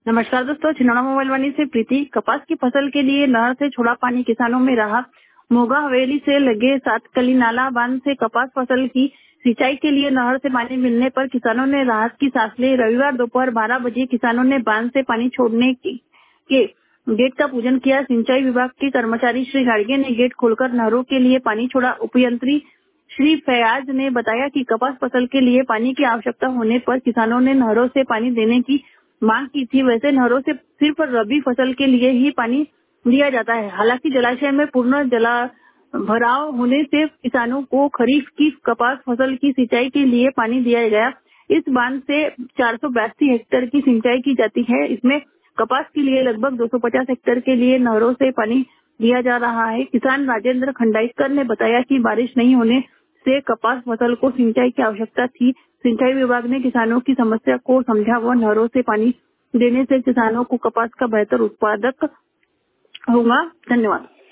नमस्कार दोस्तों, छिंदवाड़ा मोबाइल वाणी से प्रीति। कपास की फसल के लिए नहर से छोड़ा पानी किसानों में राहत। मोगा हवेली से लगे सातकली नाला बांध से कपास फसल की सिंचाई के लिए नहर से पानी मिलने पर किसानों ने राहत की सांस ली। रविवार दोपहर 12 बजे किसानों ने बांध से पानी छोड़ने के गेट का पूजन किया। सिंचाई विभाग के कर्मचारी श्री गाड़गे ने गेट खोलकर नहरों के लिए पानी छोड़ा। उपयंत्री श्री फैयाज ने बताया कि कपास फसल के लिए पानी की आवश्यकता होने पर किसानों ने नहरों से पानी देने की मांग की थी। वैसे नहरों से सिर्फ रबी फसल के लिए ही पानी दिया जाता है। हालांकि जलाशय में पूर्ण जला भराव होने से किसानों को खरीफ की कपास फसल की सिंचाई के लिए पानी दिया गया। इस बांध से 482 हेक्टेयर की सिंचाई की जाती है। इसमें कपास के लिए लगभग 250 हेक्टेयर के लिए नहरों से पानी दिया जा रहा है। किसान राजेंद्र खंडाइकर ने बताया कि बारिश नहीं होने से कपास फसल को सिंचाई की आवश्यकता थी। सिंचाई विभाग ने किसानों की समस्या को समझा व नहरों से पानी देने से किसानों को कपास का बेहतर उत्पादक होगा। धन्यवाद।